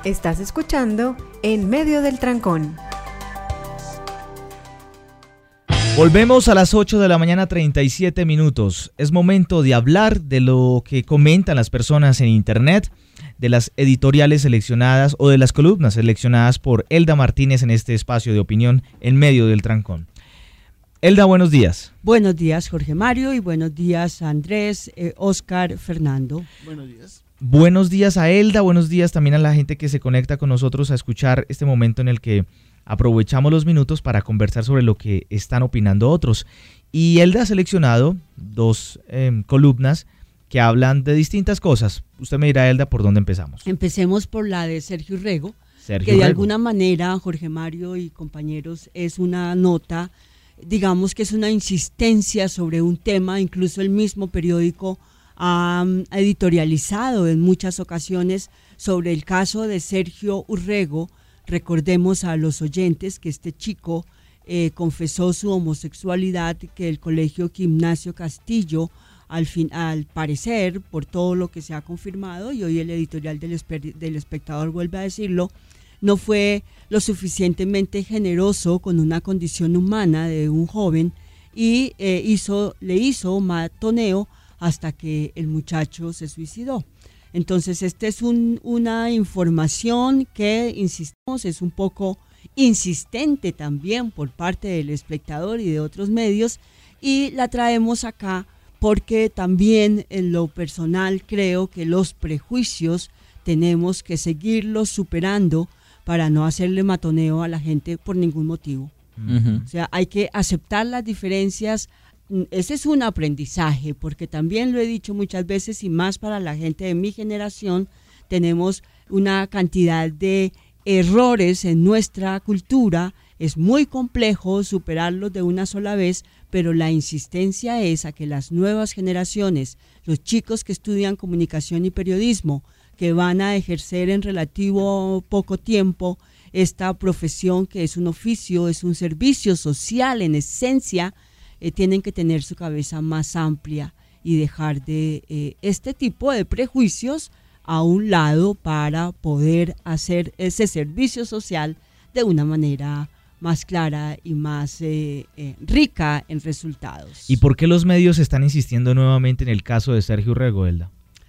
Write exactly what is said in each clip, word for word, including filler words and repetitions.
Estás escuchando En Medio del Trancón. Volvemos a las ocho de la mañana, treinta y siete minutos. Es momento de hablar de lo que comentan las personas en internet, de las editoriales seleccionadas o de las columnas seleccionadas por Elda Martínez en este espacio de opinión En Medio del Trancón. Elda, buenos días. Buenos días, Jorge Mario, y buenos días, Andrés, eh, Oscar, Fernando. Buenos días. Buenos días a Elda, buenos días también a la gente que se conecta con nosotros a escuchar este momento en el que aprovechamos los minutos para conversar sobre lo que están opinando otros. Y Elda ha seleccionado dos eh, columnas que hablan de distintas cosas. Usted me dirá, Elda, por dónde empezamos. Empecemos por la de Sergio Urrego, Sergio que de Urrego. alguna manera, Jorge Mario y compañeros, es una nota, digamos que es una insistencia sobre un tema. Incluso el mismo periódico ha editorializado en muchas ocasiones sobre el caso de Sergio Urrego. Recordemos a los oyentes que este chico eh, confesó su homosexualidad, que el colegio Gimnasio Castillo, al, fin, al parecer, por todo lo que se ha confirmado, y hoy el editorial del, del Espectador vuelve a decirlo, no fue lo suficientemente generoso con una condición humana de un joven y eh, hizo, le hizo matoneo hasta que el muchacho se suicidó. Entonces, esta es un, una información que, insistimos, es un poco insistente también por parte del Espectador y de otros medios, y la traemos acá porque también en lo personal creo que los prejuicios tenemos que seguirlos superando para no hacerle matoneo a la gente por ningún motivo. Uh-huh. O sea, hay que aceptar las diferencias. Ese es un aprendizaje, porque también lo he dicho muchas veces, y más para la gente de mi generación, tenemos una cantidad de errores en nuestra cultura. Es muy complejo superarlos de una sola vez, pero la insistencia es a que las nuevas generaciones, los chicos que estudian comunicación y periodismo, que van a ejercer en relativo poco tiempo esta profesión que es un oficio, es un servicio social en esencia, Eh, tienen que tener su cabeza más amplia y dejar de eh, este tipo de prejuicios a un lado para poder hacer ese servicio social de una manera más clara y más eh, eh, rica en resultados. ¿Y por qué los medios están insistiendo nuevamente en el caso de Sergio Urrego, Elda?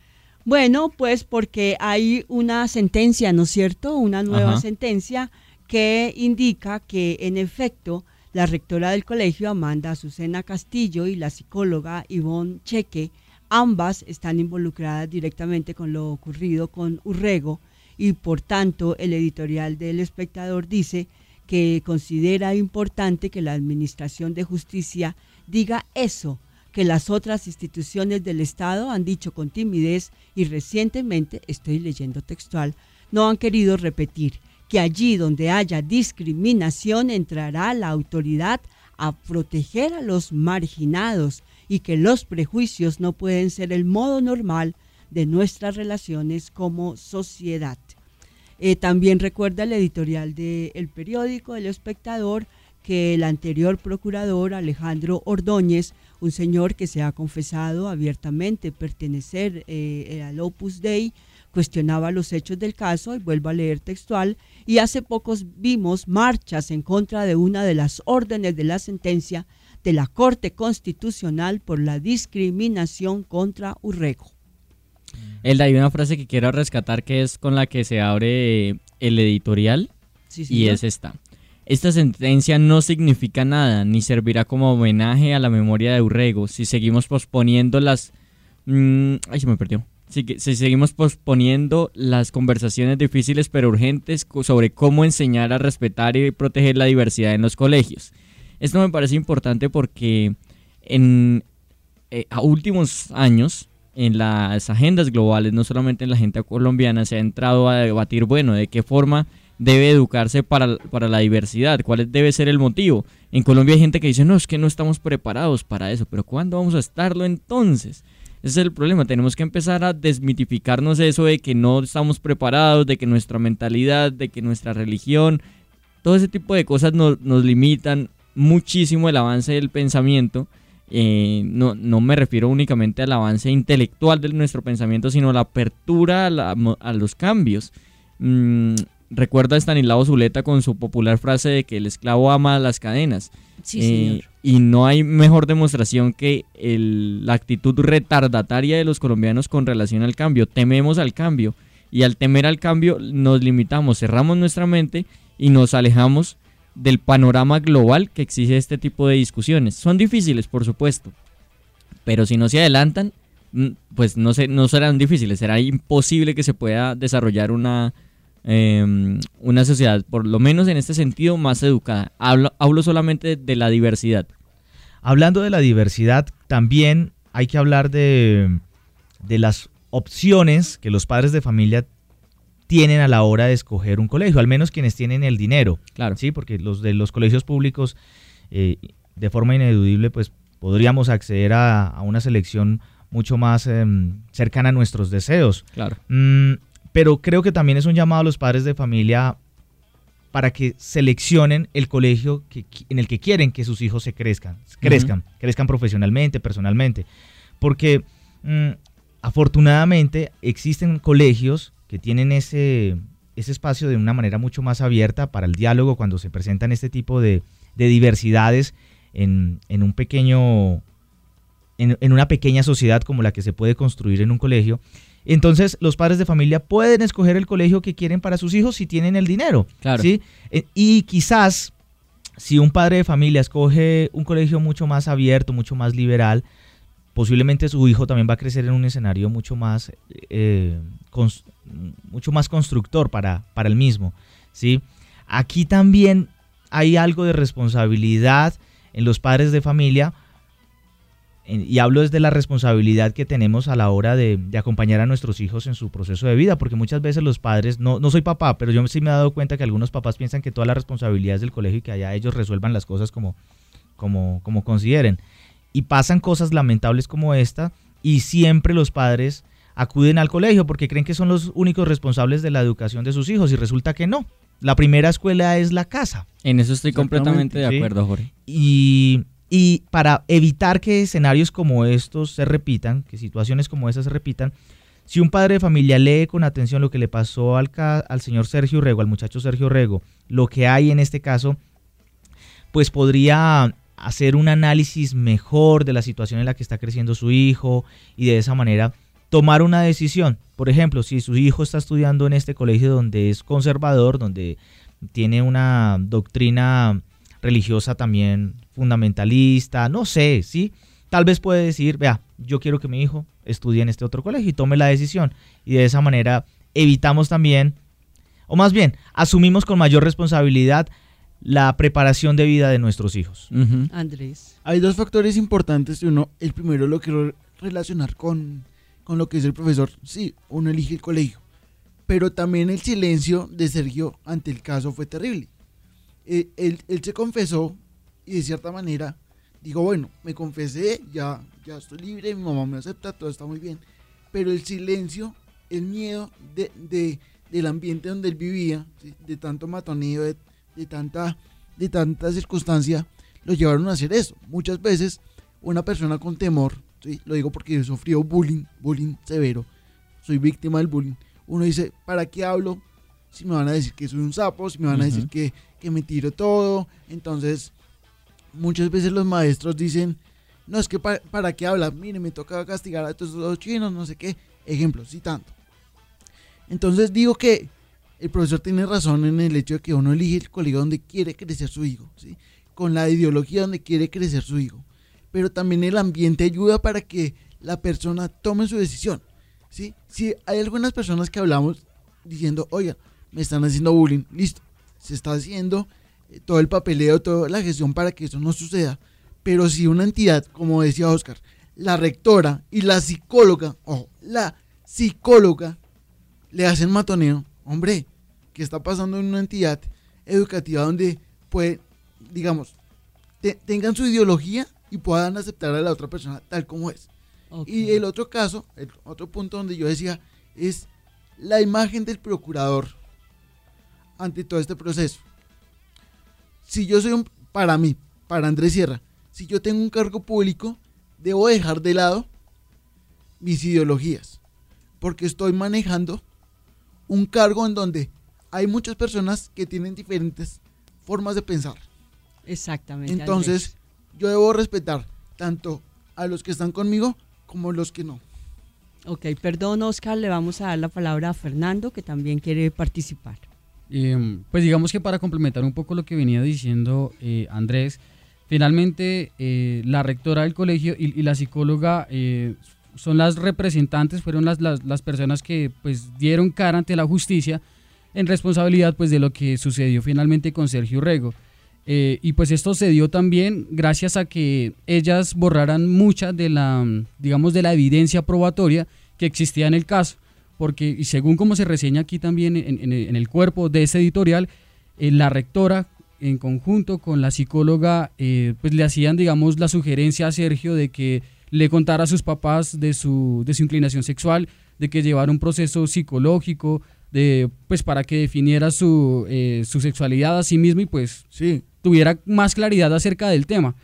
Bueno, pues porque hay una sentencia, ¿no es cierto? Una nueva Ajá. sentencia que indica que, en efecto, la rectora del colegio, Amanda Azucena Castillo, y la psicóloga Ivonne Cheque, ambas están involucradas directamente con lo ocurrido con Urrego, y por tanto el editorial del Espectador dice que considera importante que la Administración de Justicia diga eso, que las otras instituciones del Estado han dicho con timidez y recientemente, estoy leyendo textual, no han querido repetir, que allí donde haya discriminación entrará la autoridad a proteger a los marginados y que los prejuicios no pueden ser el modo normal de nuestras relaciones como sociedad. Eh, también recuerda el editorial del periódico El Espectador que el anterior procurador Alejandro Ordóñez, un señor que se ha confesado abiertamente pertenecer eh, al Opus Dei, cuestionaba los hechos del caso, y vuelvo a leer textual, y hace pocos vimos marchas en contra de una de las órdenes de la sentencia de la Corte Constitucional por la discriminación contra Urrego. Elda, hay una frase que quiero rescatar que es con la que se abre el editorial, Sí, y es esta. Esta sentencia no significa nada, ni servirá como homenaje a la memoria de Urrego si seguimos posponiendo las... Mmm, ay, se me perdió. Si, si seguimos posponiendo las conversaciones difíciles pero urgentes sobre cómo enseñar a respetar y proteger la diversidad en los colegios. Esto me parece importante porque en eh, a últimos años, en las agendas globales, no solamente en la agenda colombiana, se ha entrado a debatir, bueno, de qué forma debe educarse para, para la diversidad, cuál debe ser el motivo. En Colombia hay gente que dice, no, es que no estamos preparados para eso, pero ¿cuándo vamos a estarlo entonces? Ese es el problema, tenemos que empezar a desmitificarnos eso de que no estamos preparados, de que nuestra mentalidad, de que nuestra religión, todo ese tipo de cosas nos, nos limitan muchísimo el avance del pensamiento. Eh, no, no me refiero únicamente al avance intelectual de nuestro pensamiento, sino a la apertura a, la, a los cambios. mmm, recuerda a Estanislao Zuleta con su popular frase de que el esclavo ama las cadenas. Sí, eh, señor. Y no hay mejor demostración que el, la actitud retardataria de los colombianos con relación al cambio. Tememos al cambio, y al temer al cambio nos limitamos, cerramos nuestra mente y nos alejamos del panorama global que exige este tipo de discusiones. Son difíciles, por supuesto, pero si no se adelantan, pues no, se, no serán difíciles, será imposible que se pueda desarrollar una, eh, una sociedad, por lo menos en este sentido, más educada. Hablo, hablo solamente de la diversidad. Hablando de la diversidad, también hay que hablar de, de las opciones que los padres de familia tienen a la hora de escoger un colegio, al menos quienes tienen el dinero. Claro. Sí, porque los de los colegios públicos, eh, de forma ineludible, pues podríamos acceder a, a una selección mucho más eh, cercana a nuestros deseos. Claro. Mm, pero creo que también es un llamado a los padres de familia para que seleccionen el colegio que, en el que quieren que sus hijos se crezcan, crezcan, uh-huh. crezcan profesionalmente, personalmente. Porque mm, afortunadamente existen colegios que tienen ese, ese espacio de una manera mucho más abierta para el diálogo cuando se presentan este tipo de, de diversidades en, en un pequeño, en, en una pequeña sociedad como la que se puede construir en un colegio. Entonces los padres de familia pueden escoger el colegio que quieren para sus hijos si tienen el dinero. Claro. ¿Sí? Y quizás si un padre de familia escoge un colegio mucho más abierto, mucho más liberal, posiblemente su hijo también va a crecer en un escenario mucho más, eh, cons- mucho más constructor para, para el mismo. ¿Sí? Aquí también hay algo de responsabilidad en los padres de familia. Y hablo desde la responsabilidad que tenemos a la hora de, de acompañar a nuestros hijos en su proceso de vida, porque muchas veces los padres, no, no soy papá, pero yo sí me he dado cuenta que algunos papás piensan que toda la responsabilidad es del colegio y que allá ellos resuelvan las cosas como, como, como consideren. Y pasan cosas lamentables como esta, y siempre los padres acuden al colegio porque creen que son los únicos responsables de la educación de sus hijos, y resulta que no. La primera escuela es la casa. En eso estoy completamente de acuerdo, Jorge. Y... Y para evitar que escenarios como estos se repitan, que situaciones como estas se repitan, si un padre de familia lee con atención lo que le pasó al, ca- al señor Sergio Rego, al muchacho Sergio Rego, lo que hay en este caso, pues podría hacer un análisis mejor de la situación en la que está creciendo su hijo y de esa manera tomar una decisión. Por ejemplo, si su hijo está estudiando en este colegio donde es conservador, donde tiene una doctrina religiosa también fundamentalista, no sé, ¿sí? Tal vez puede decir, vea, yo quiero que mi hijo estudie en este otro colegio y tome la decisión. Y de esa manera evitamos también, o más bien, asumimos con mayor responsabilidad la preparación de vida de nuestros hijos. Uh-huh. Andrés. Hay dos factores importantes. Uno, el primero lo quiero relacionar con, con lo que es el profesor. Sí, uno elige el colegio, pero también el silencio de Sergio ante el caso fue terrible. Eh, él, él se confesó y de cierta manera digo, bueno, me confesé, ya, ya estoy libre, mi mamá me acepta, todo está muy bien, pero el silencio, el miedo de, de, del ambiente donde él vivía, ¿sí? De tanto matoneo, de, de, tanta, de tanta circunstancia, lo llevaron a hacer eso. Muchas veces una persona con temor, ¿sí? Lo digo porque yo sufrí bullying, bullying severo, soy víctima del bullying, uno dice, ¿para qué hablo? Si me van a decir que soy un sapo, si me van uh-huh. a decir que, que me tiro todo. Entonces, muchas veces los maestros dicen, no, es que para, para qué habla, mire, me toca castigar a todos los chinos, no sé qué, ejemplo, citando. Entonces digo que el profesor tiene razón en el hecho de que uno elige el colegio donde quiere crecer su hijo, ¿sí? Con la ideología donde quiere crecer su hijo, pero también el ambiente ayuda para que la persona tome su decisión, ¿sí? Si hay algunas personas que hablamos diciendo, oiga, me están haciendo bullying, listo, se está haciendo eh, todo el papeleo, toda la gestión para que eso no suceda, pero si una entidad, como decía Oscar, la rectora y la psicóloga, ojo, la psicóloga le hacen matoneo, hombre, ¿qué está pasando en una entidad educativa donde puede, digamos, te, tengan su ideología y puedan aceptar a la otra persona tal como es? Okay. Y el otro caso, el otro punto donde yo decía, es la imagen del procurador ante todo este proceso. Si yo soy un, para mí, para Andrés Sierra, si yo tengo un cargo público, debo dejar de lado mis ideologías, porque estoy manejando un cargo en donde hay muchas personas que tienen diferentes formas de pensar. Exactamente. Entonces, Andrés. yo debo respetar tanto a los que están conmigo como a los que no. Ok, perdón, Oscar, le vamos a dar la palabra a Fernando, que también quiere participar. Eh, pues digamos que para complementar un poco lo que venía diciendo eh, Andrés, finalmente eh, la rectora del colegio y, y la psicóloga eh, son las representantes, fueron las, las, las personas que pues dieron cara ante la justicia en responsabilidad pues de lo que sucedió finalmente con Sergio Urrego. Eh, y pues esto se dio también gracias a que ellas borraran mucha de la, digamos, de la evidencia probatoria que existía en el caso, porque y según como se reseña aquí también en, en, en el cuerpo de ese editorial, eh, la rectora en conjunto con la psicóloga eh, pues le hacían, digamos, la sugerencia a Sergio de que le contara a sus papás de su, de su inclinación sexual, de que llevara un proceso psicológico, de pues para que definiera su, eh, su sexualidad a sí mismo y pues Sí, tuviera más claridad acerca del tema.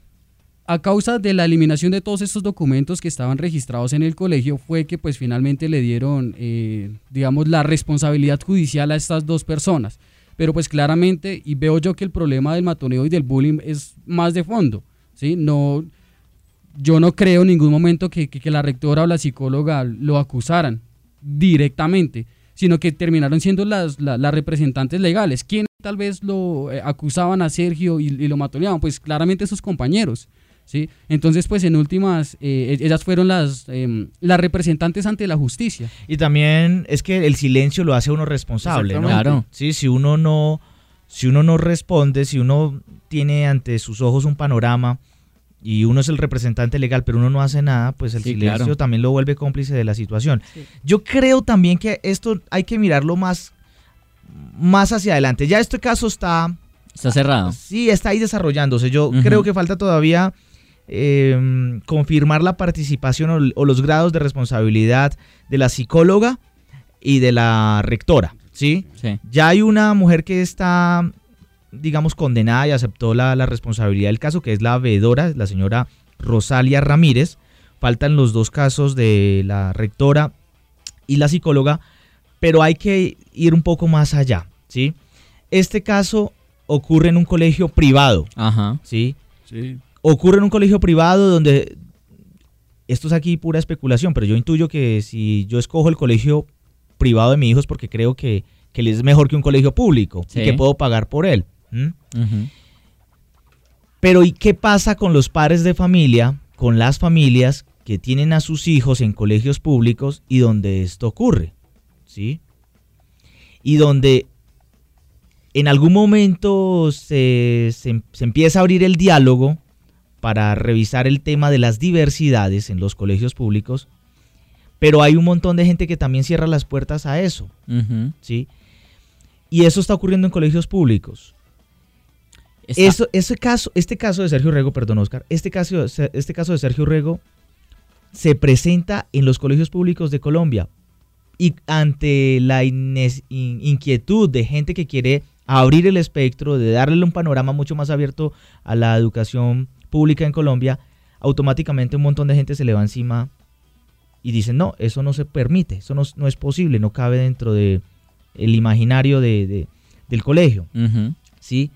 A causa de la eliminación de todos estos documentos que estaban registrados en el colegio fue que pues finalmente le dieron, eh, digamos, la responsabilidad judicial a estas dos personas. Pero pues claramente, y veo yo que el problema del matoneo y del bullying es más de fondo, ¿sí? No, yo no creo en ningún momento que, que, que la rectora o la psicóloga lo acusaran directamente, sino que terminaron siendo las, las, las representantes legales. ¿Quién tal vez lo eh, acusaban a Sergio y, y lo matoneaban? Pues claramente sus compañeros, ¿sí? Entonces, pues en últimas, eh, ellas fueron las, eh, las representantes ante la justicia. Y también es que el silencio lo hace a uno responsable, ¿no? Exactamente. Claro. Sí, si uno no, si uno no responde, si uno tiene ante sus ojos un panorama y uno es el representante legal, pero uno no hace nada, pues el Sí, silencio claro. también lo vuelve cómplice de la situación. Sí. Yo creo también que esto hay que mirarlo más, más hacia adelante. Ya este caso está, Está cerrado. sí, está ahí desarrollándose. Yo Ujú. creo que falta todavía eh, confirmar la participación o, o los grados de responsabilidad de la psicóloga y de la rectora, ¿sí? Sí. Ya hay una mujer que está, digamos, condenada y aceptó la, la responsabilidad del caso, que es la veedora, la señora Rosalia Ramírez. Faltan los dos casos de la rectora y la psicóloga, pero hay que ir un poco más allá, ¿sí? Este caso ocurre en un colegio privado, Ajá. ¿sí? Sí. Ocurre en un colegio privado donde, esto es aquí pura especulación, pero yo intuyo que si yo escojo el colegio privado de mi hijo es porque creo que, que él es mejor que un colegio público Sí. y que puedo pagar por él. ¿m? Ujú. Pero ¿y qué pasa con los padres de familia, con las familias que tienen a sus hijos en colegios públicos y donde esto ocurre? ¿Sí? Y donde en algún momento se, se, se empieza a abrir el diálogo para revisar el tema de las diversidades en los colegios públicos, pero hay un montón de gente que también cierra las puertas a eso, Ujú. ¿sí? Y eso está ocurriendo en colegios públicos. Está- Eso, ese caso, este caso de Sergio Urrego, perdón, Oscar, este caso, este caso de Sergio Urrego se presenta en los colegios públicos de Colombia y ante la ines- in- inquietud de gente que quiere abrir el espectro, de darle un panorama mucho más abierto a la educación pública en Colombia, automáticamente un montón de gente se le va encima y dicen, no, eso no se permite, eso no, no es posible, no cabe dentro de el imaginario de, de- del colegio, Ujú. ¿sí?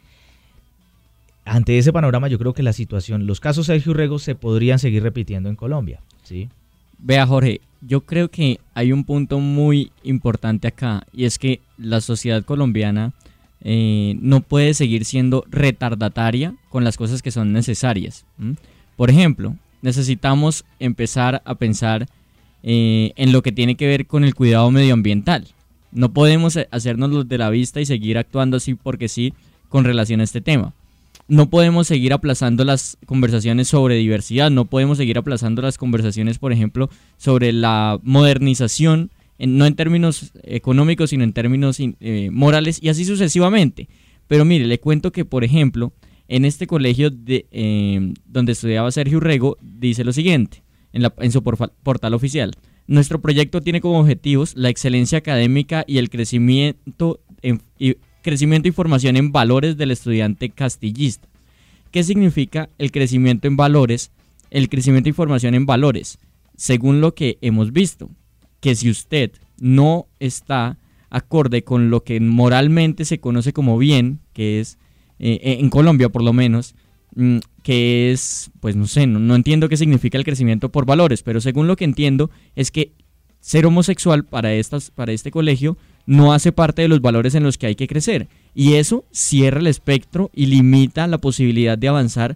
Ante ese panorama yo creo que la situación, los casos Sergio Urrego se podrían seguir repitiendo en Colombia, ¿sí? Vea, Jorge, yo creo que hay un punto muy importante acá y es que la sociedad colombiana eh, no puede seguir siendo retardataria con las cosas que son necesarias. ¿m? Por ejemplo, necesitamos empezar a pensar eh, en lo que tiene que ver con el cuidado medioambiental. No podemos hacernos los de la vista y seguir actuando así porque sí con relación a este tema. No podemos seguir aplazando las conversaciones sobre diversidad, no podemos seguir aplazando las conversaciones, por ejemplo, sobre la modernización, en- no en términos económicos, sino en términos eh, morales y así sucesivamente. Pero mire, le cuento que, por ejemplo, en este colegio de, eh, donde estudiaba Sergio Urrego, dice lo siguiente, en, la, en su porfa- portal oficial. Nuestro proyecto tiene como objetivos la excelencia académica y el crecimiento en, y, crecimiento y formación en valores del estudiante castillista. ¿Qué significa el crecimiento en valores? El crecimiento y formación en valores, según lo que hemos visto, que si usted no está acorde con lo que moralmente se conoce como bien, que es, eh, en Colombia por lo menos, mm, que es, pues no sé, no, no entiendo qué significa el crecimiento por valores, pero según lo que entiendo es que ser homosexual para, estas, para este colegio no hace parte de los valores en los que hay que crecer, y eso cierra el espectro y limita la posibilidad de avanzar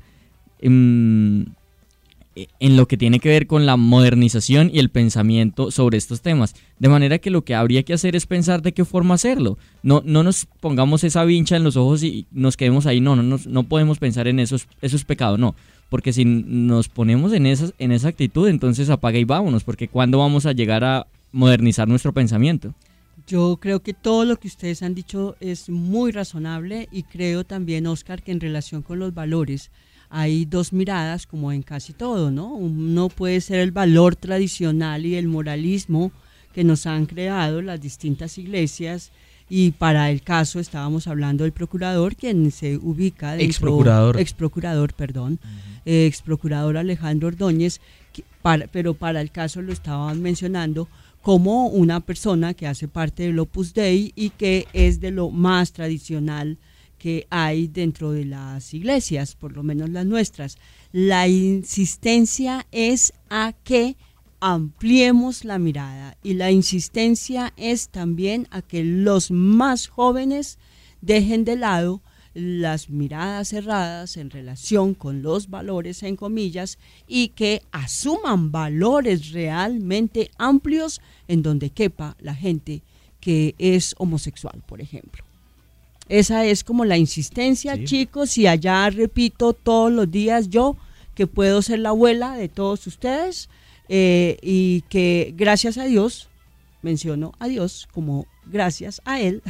en, en lo que tiene que ver con la modernización y el pensamiento sobre estos temas, de manera que lo que habría que hacer es pensar de qué forma hacerlo. No, no nos pongamos esa vincha en los ojos y nos quedemos ahí, no, no, no, no podemos pensar en eso, eso es pecado, no, porque si nos ponemos en, esas, en esa actitud, entonces apaga y vámonos, porque ¿cuándo vamos a llegar a modernizar nuestro pensamiento? Yo creo que todo lo que ustedes han dicho es muy razonable, y creo también, Oscar, que en relación con los valores hay dos miradas, como en casi todo, ¿no? Uno puede ser el valor tradicional y el moralismo que nos han creado las distintas iglesias, y para el caso estábamos hablando del procurador, quien se ubica dentro, ex procurador, ex procurador, perdón, uh-huh. eh, ex procurador Alejandro Ordóñez, que para, pero para el caso lo estaban mencionando como una persona que hace parte del Opus Dei y que es de lo más tradicional que hay dentro de las iglesias, por lo menos las nuestras. La insistencia es a que ampliemos la mirada, y la insistencia es también a que los más jóvenes dejen de lado las miradas cerradas en relación con los valores, en comillas, y que asuman valores realmente amplios en donde quepa la gente que es homosexual, por ejemplo. Esa es como la insistencia, sí. Chicos, y allá repito todos los días yo que puedo ser la abuela de todos ustedes, eh, y que gracias a Dios, menciono a Dios como gracias a Él,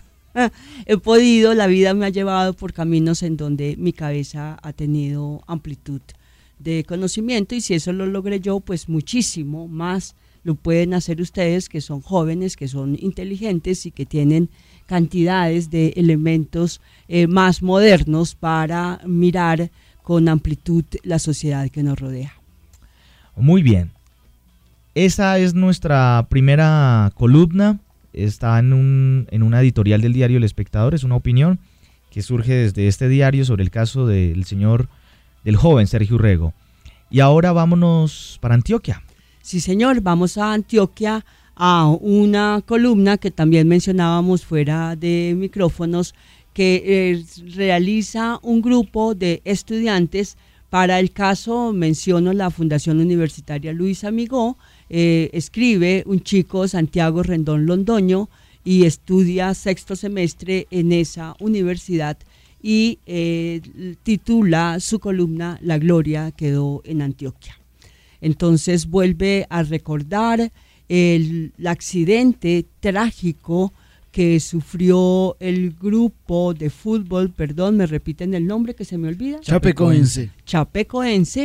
he podido, la vida me ha llevado por caminos en donde mi cabeza ha tenido amplitud de conocimiento, y si eso lo logré yo, pues muchísimo más lo pueden hacer ustedes, que son jóvenes, que son inteligentes y que tienen cantidades de elementos eh, más modernos para mirar con amplitud la sociedad que nos rodea. Muy bien. Esa es nuestra primera columna. Está en, un, en una editorial del diario El Espectador. Es una opinión que surge desde este diario sobre el caso del señor, del joven Sergio Urrego. Y ahora vámonos para Antioquia. Sí, señor, vamos a Antioquia, a una columna que también mencionábamos fuera de micrófonos, que eh, realiza un grupo de estudiantes. Para el caso menciono la Fundación Universitaria Luis Amigó. Eh, escribe un chico, Santiago Rendón Londoño, y estudia sexto semestre en esa universidad, y eh, titula su columna La gloria quedó en Antioquia. Entonces vuelve a recordar el, el accidente trágico que sufrió el grupo de fútbol, perdón, me repiten el nombre que se me olvida. Chapecoense. Chapecoense,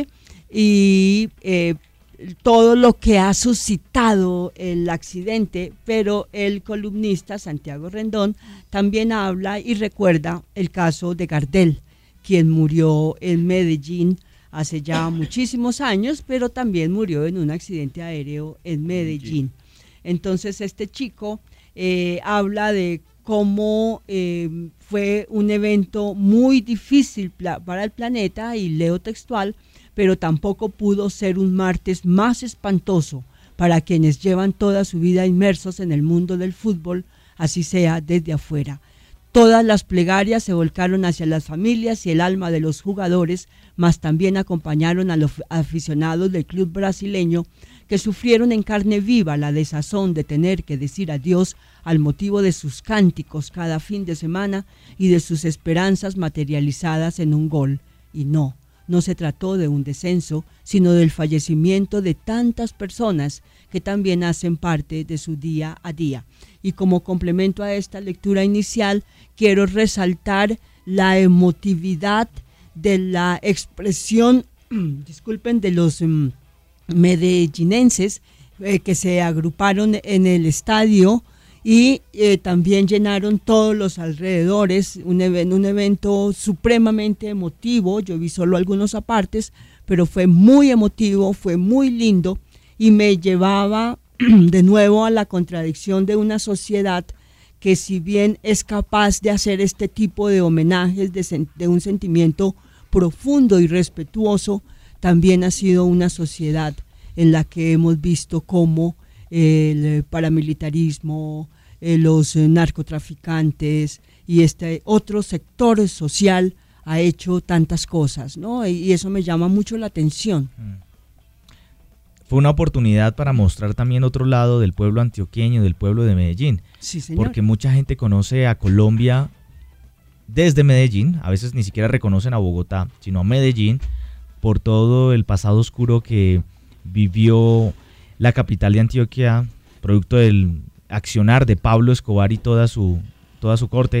y eh, todo lo que ha suscitado el accidente, pero el columnista Santiago Rendón también habla y recuerda el caso de Gardel, quien murió en Medellín hace ya muchísimos años, pero también murió en un accidente aéreo en Medellín. Entonces este chico eh, habla de cómo eh, fue un evento muy difícil para el planeta, y leo textual, pero tampoco pudo ser un martes más espantoso para quienes llevan toda su vida inmersos en el mundo del fútbol, así sea desde afuera. Todas las plegarias se volcaron hacia las familias y el alma de los jugadores, mas también acompañaron a los aficionados del club brasileño, que sufrieron en carne viva la desazón de tener que decir adiós al motivo de sus cánticos cada fin de semana y de sus esperanzas materializadas en un gol. Y no, no se trató de un descenso, sino del fallecimiento de tantas personas que también hacen parte de su día a día. Y como complemento a esta lectura inicial, quiero resaltar la emotividad de la expresión, disculpen, de los um, medellinenses eh, que se agruparon en el estadio y eh, también llenaron todos los alrededores, un, even, un evento supremamente emotivo. Yo vi solo algunos apartes, pero fue muy emotivo, fue muy lindo, y me llevaba de nuevo a la contradicción de una sociedad que si bien es capaz de hacer este tipo de homenajes de, sen- de un sentimiento profundo y respetuoso, también ha sido una sociedad en la que hemos visto cómo el paramilitarismo, eh, los eh, narcotraficantes y este otro sector social ha hecho tantas cosas, ¿no? Y, y eso me llama mucho la atención. Fue una oportunidad para mostrar también otro lado del pueblo antioqueño, del pueblo de Medellín. Sí, señor. Porque mucha gente conoce a Colombia desde Medellín, a veces ni siquiera reconocen a Bogotá, sino a Medellín, por todo el pasado oscuro que vivió la capital de Antioquia, producto del accionar de Pablo Escobar y toda su, toda su corte.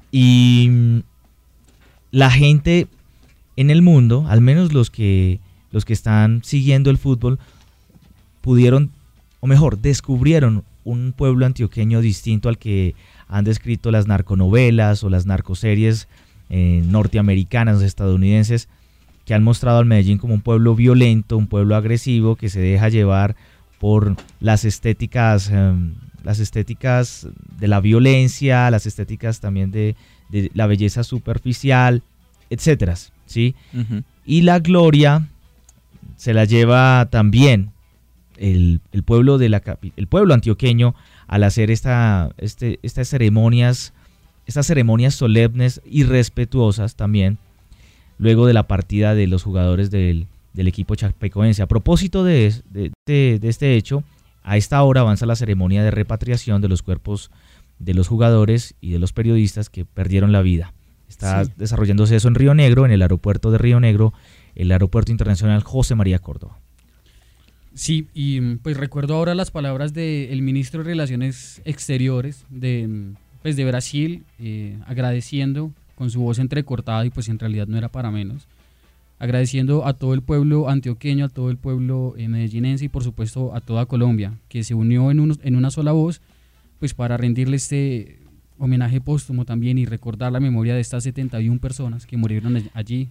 Y la gente en el mundo, al menos los que, los que están siguiendo el fútbol, pudieron, o mejor, descubrieron un pueblo antioqueño distinto al que han descrito las narconovelas o las narcoseries eh, norteamericanas, estadounidenses, que han mostrado al Medellín como un pueblo violento, un pueblo agresivo que se deja llevar por las estéticas, eh, las estéticas de la violencia, las estéticas también de, de la belleza superficial, etcétera, ¿sí? Ujú. Y la gloria se la lleva también el, el pueblo de la capi- el pueblo antioqueño al hacer esta, este, estas ceremonias, estas ceremonias solemnes y respetuosas también, luego de la partida de los jugadores del, del equipo chapecoense. A propósito de, de, de, de este hecho, a esta hora avanza la ceremonia de repatriación de los cuerpos de los jugadores y de los periodistas que perdieron la vida. Está Sí. desarrollándose eso en Río Negro, en el aeropuerto de Río Negro, el aeropuerto internacional José María Córdoba. Sí, y mm, pues recuerdo ahora las palabras del ministro de Relaciones Exteriores de, mm, pues de Brasil, eh, agradeciendo con su voz entrecortada, y pues en realidad no era para menos, agradeciendo a todo el pueblo antioqueño, a todo el pueblo eh, medellinense y por supuesto a toda Colombia, que se unió en, un, en una sola voz, pues para rendirle este homenaje póstumo también y recordar la memoria de estas setenta y una personas que murieron allí.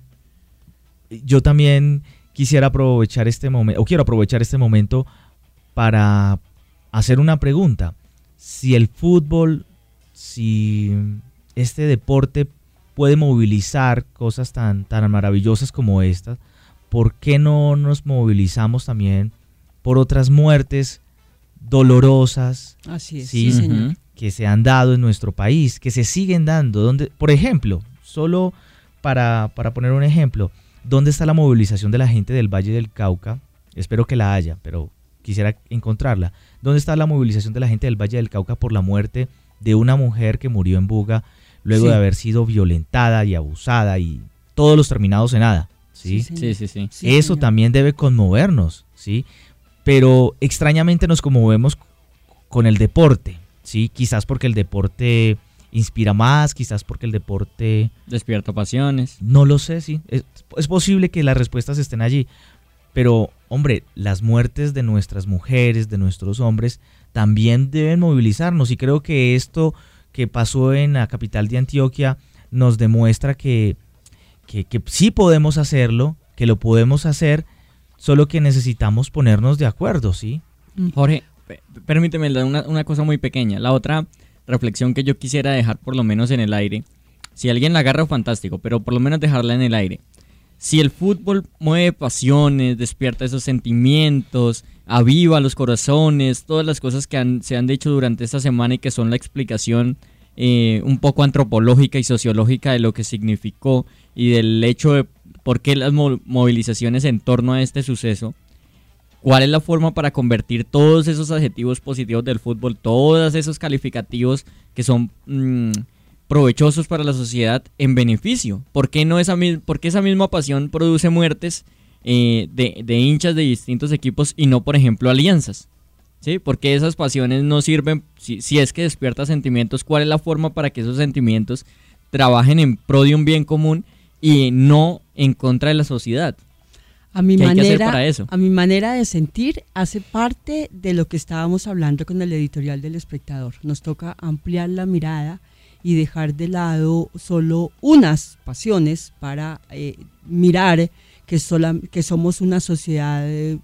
Yo también quisiera aprovechar este momento, o quiero aprovechar este momento para hacer una pregunta. Si el fútbol, si este deporte puede movilizar cosas tan, tan maravillosas como estas, ¿por qué no nos movilizamos también por otras muertes dolorosas? Así es, Sí, sí, señor. Ujú. Que se han dado en nuestro país, que se siguen dando. Donde, por ejemplo, solo para, para poner un ejemplo, ¿dónde está la movilización de la gente del Valle del Cauca? Espero que la haya, pero quisiera encontrarla. ¿Dónde está la movilización de la gente del Valle del Cauca por la muerte de una mujer que murió en Buga luego Sí. de haber sido violentada y abusada y todos los terminados en nada? ¿sí? Sí, Sí, sí, sí. Sí, Eso señor. también debe conmovernos, ¿sí? Pero extrañamente nos conmovemos con el deporte, ¿sí? Quizás porque el deporte inspira más, quizás porque el deporte... Despierta pasiones. No lo sé, sí. Es, es posible que las respuestas estén allí. Pero, hombre, las muertes de nuestras mujeres, de nuestros hombres, también deben movilizarnos. Y creo que esto que pasó en la capital de Antioquia nos demuestra que, que, que sí podemos hacerlo, que lo podemos hacer, solo que necesitamos ponernos de acuerdo, ¿sí? Jorge, p- permíteme una, una cosa muy pequeña. La otra reflexión que yo quisiera dejar por lo menos en el aire. Si alguien la agarra, fantástico, pero por lo menos dejarla en el aire. Si el fútbol mueve pasiones, despierta esos sentimientos, aviva los corazones, todas las cosas que han- se han dicho durante esta semana y que son la explicación eh, un poco antropológica y sociológica de lo que significó y del hecho de por qué las mo- movilizaciones en torno a este suceso, ¿cuál es la forma para convertir todos esos adjetivos positivos del fútbol, todos esos calificativos que son mmm, provechosos para la sociedad en beneficio? ¿Por qué, no esa, mi- por qué esa misma pasión produce muertes eh, de, de hinchas de distintos equipos y no, por ejemplo, alianzas? ¿Sí? ¿Por qué esas pasiones no sirven? Si, si es que despierta sentimientos, ¿cuál es la forma para que esos sentimientos trabajen en pro de un bien común y no en contra de la sociedad? A mi ¿Qué hay que hacer manera, para eso? a mi manera de sentir, hace parte de lo que estábamos hablando con el editorial del Espectador. Nos toca ampliar la mirada y dejar de lado solo unas pasiones para eh, mirar que, sola, que somos una sociedad eh,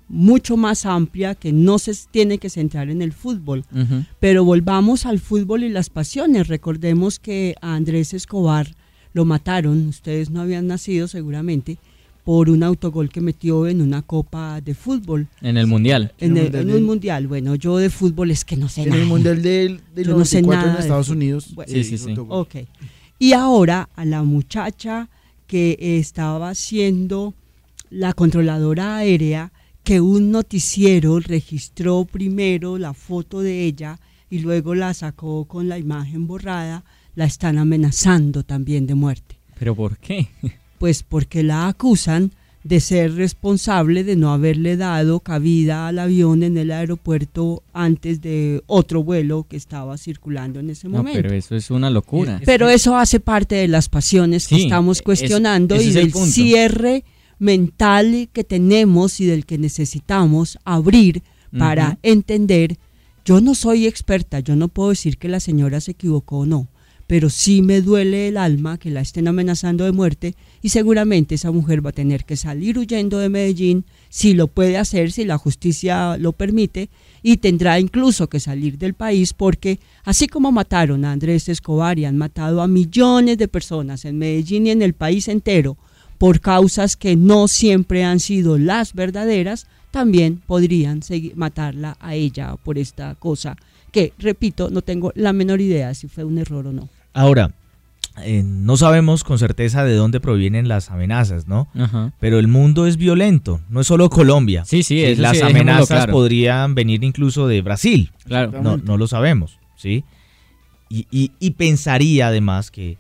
mucho más amplia que no se tiene que centrar en el fútbol. Ujú. Pero volvamos al fútbol y las pasiones. Recordemos que a Andrés Escobar lo mataron, ustedes no habían nacido seguramente, por un autogol que metió en una copa de fútbol, En el mundial. en, el- mundial en del- un mundial. Bueno, yo de fútbol es que no sé En nada. el Mundial del, del Yo no sé noventa y cuatro nada en de Estados fútbol. Unidos. Bueno, Sí, sí, sí. autogol. Ok. Y ahora a la muchacha que estaba siendo la controladora aérea, que un noticiero registró primero la foto de ella y luego la sacó con la imagen borrada, la están amenazando también de muerte. ¿Pero por qué? Pues porque la acusan de ser responsable de no haberle dado cabida al avión en el aeropuerto antes de otro vuelo que estaba circulando en ese No, momento. pero eso es una locura. Es- Pero eso hace parte de las pasiones que Sí, estamos es- cuestionando ese y es el del punto. cierre mental que tenemos y del que necesitamos abrir para Ujú. entender. Yo no soy experta, yo no puedo decir que la señora se equivocó o no, pero sí me duele el alma que la estén amenazando de muerte y seguramente esa mujer va a tener que salir huyendo de Medellín, si lo puede hacer, si la justicia lo permite, y tendrá incluso que salir del país porque así como mataron a Andrés Escobar y han matado a millones de personas en Medellín y en el país entero por causas que no siempre han sido las verdaderas, también podrían seguir, matarla a ella por esta cosa que, repito, no tengo la menor idea si fue un error o no. Ahora, eh, no sabemos con certeza de dónde provienen las amenazas, ¿no? Ajá. Pero el mundo es violento, no es solo Colombia. Sí, sí, Eh, eso las sí, dejémoslo amenazas claro. podrían venir incluso de Brasil, Claro. no, no lo sabemos, ¿sí? Y, y- y pensaría además que,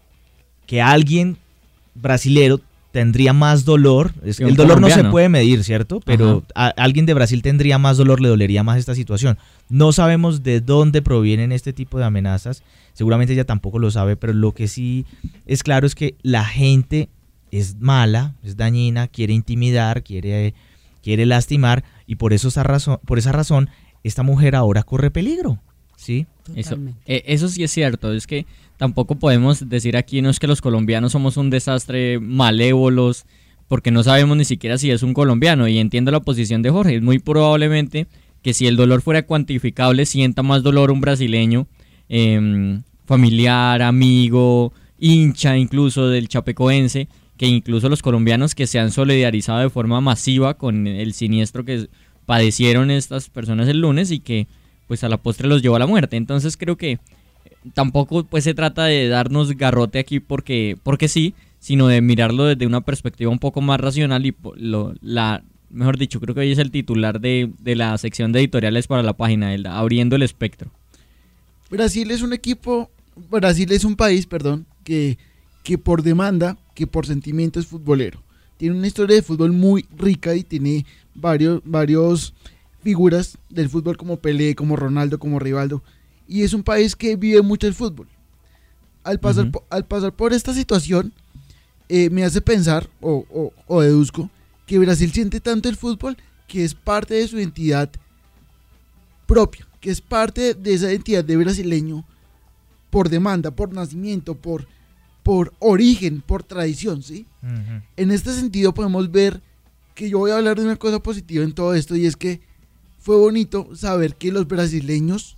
que alguien brasilero tendría más dolor, es, Que un el dolor no se colombiano. puede medir, ¿cierto? Pero a- alguien de Brasil tendría más dolor, le dolería más esta situación. No sabemos de dónde provienen este tipo de amenazas, seguramente ella tampoco lo sabe, pero lo que sí es claro es que la gente es mala, es dañina, quiere intimidar, quiere, quiere lastimar, y por eso esa razón, por esa razón esta mujer ahora corre peligro, ¿sí? Eso, Totalmente. eh, eso sí es cierto, es que tampoco podemos decir aquí no es que los colombianos somos un desastre, malévolos, porque no sabemos ni siquiera si es un colombiano, y entiendo la posición de Jorge, es muy probablemente que si el dolor fuera cuantificable, sienta más dolor un brasileño, eh, familiar, amigo, hincha incluso del chapecoense, que incluso los colombianos que se han solidarizado de forma masiva con el siniestro que padecieron estas personas el lunes y que pues a la postre los llevó a la muerte. Entonces creo que tampoco pues se trata de darnos garrote aquí porque, porque sí, sino de mirarlo desde una perspectiva un poco más racional y po- lo, la, mejor dicho, creo que hoy es el titular de, de la sección de editoriales para la página, el, abriendo el espectro. Brasil es un equipo, Brasil es un país, perdón, que, que por demanda, que por sentimiento es futbolero. Tiene una historia de fútbol muy rica y tiene varios, varios figuras del fútbol como Pelé, como Ronaldo, como Rivaldo. Y es un país que vive mucho el fútbol. Al pasar, Ujú. po- al pasar por esta situación, eh, me hace pensar, o, o- o deduzco, que Brasil siente tanto el fútbol que es parte de su identidad propia, que es parte de esa identidad de brasileño por demanda, por nacimiento, por, por origen, por tradición, ¿sí? Ujú. En este sentido podemos ver que yo voy a hablar de una cosa positiva en todo esto, y es que fue bonito saber que los brasileños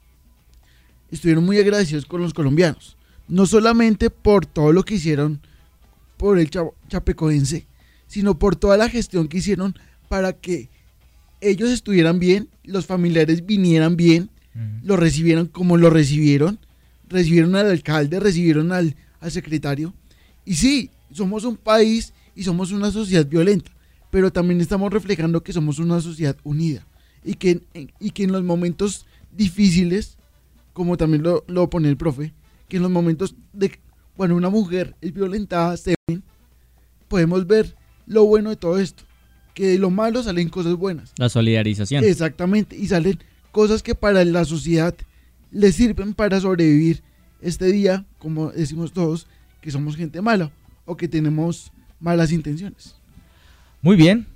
estuvieron muy agradecidos con los colombianos, no solamente por todo lo que hicieron por el cha- chapecoense, sino por toda la gestión que hicieron para que ellos estuvieran bien, los familiares vinieran bien, Ujú. lo recibieron como lo recibieron, recibieron al alcalde, recibieron al, al secretario. Y sí, somos un país y somos una sociedad violenta, pero también estamos reflejando que somos una sociedad unida y que, y que en los momentos difíciles, como también lo, lo pone el profe, que en los momentos de cuando una mujer es violentada, se ven, podemos ver lo bueno de todo esto, que de lo malo salen cosas buenas. La solidarización. Exactamente, y salen cosas que para la sociedad les sirven para sobrevivir este día, como decimos todos, que somos gente mala o que tenemos malas intenciones. Muy bien,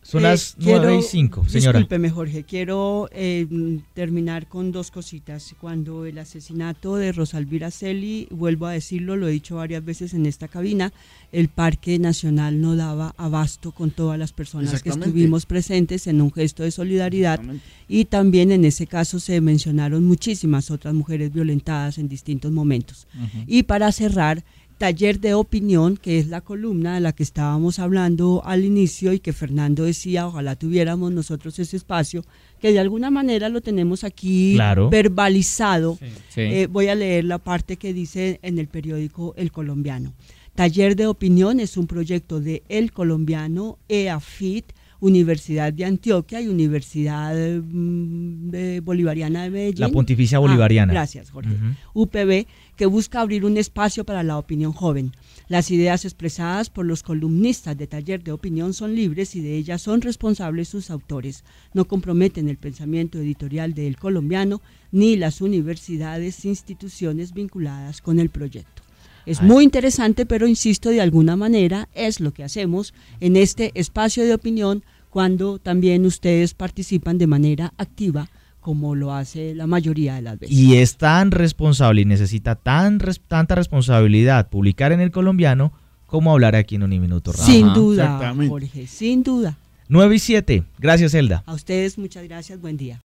Son Eh, las quiero- nueve y cinco, señora. Discúlpeme, Jorge, quiero eh, mm, terminar con dos cositas. Cuando el asesinato de Rosalvira Celi, vuelvo a decirlo, lo he dicho varias veces en esta cabina, el Parque Nacional no daba abasto con todas las personas que Exactamente. estuvimos presentes en un gesto de solidaridad, Exactamente. y también en ese caso se mencionaron muchísimas otras mujeres violentadas en distintos momentos. Y para cerrar, taller de opinión, que es la columna de la que estábamos hablando al inicio y que Fernando decía, ojalá tuviéramos nosotros ese espacio, que de alguna manera lo tenemos aquí Claro. verbalizado. Sí. Eh, voy a leer la parte que dice en el periódico El Colombiano. Taller de opinión es un proyecto de El Colombiano, EAFIT, Universidad de Antioquia y Universidad mm, de Bolivariana de Medellín. La Pontificia Ah, Bolivariana. gracias, Jorge. Ujú. U P B, que busca abrir un espacio para la opinión joven. Las ideas expresadas por los columnistas de Taller de Opinión son libres y de ellas son responsables sus autores. No comprometen el pensamiento editorial de El Colombiano ni las universidades, instituciones vinculadas con el proyecto. Es Ay. muy interesante, pero insisto, de alguna manera es lo que hacemos en este espacio de opinión cuando también ustedes participan de manera activa, como lo hace la mayoría de las veces. Y es tan responsable y necesita tan res- tanta responsabilidad publicar en El Colombiano como hablar aquí en Uniminuto Radio. Sin Ajá, duda, exactamente. Jorge, sin duda. nueve y siete. Gracias, Elda. A ustedes muchas gracias, buen día.